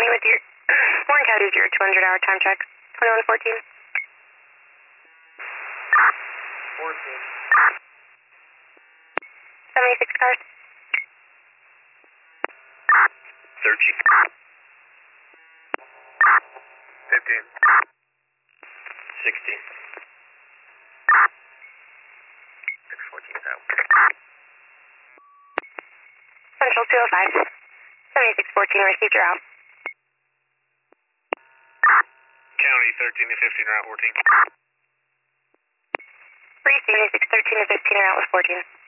County with your Warren County with your 200-hour time check. 2114. 14. 76 cars. 13. 15. 16. 614 out. Central 205. 7614 received your out. County 13 to 15 route 14. Free 7613 to 15 route with 14.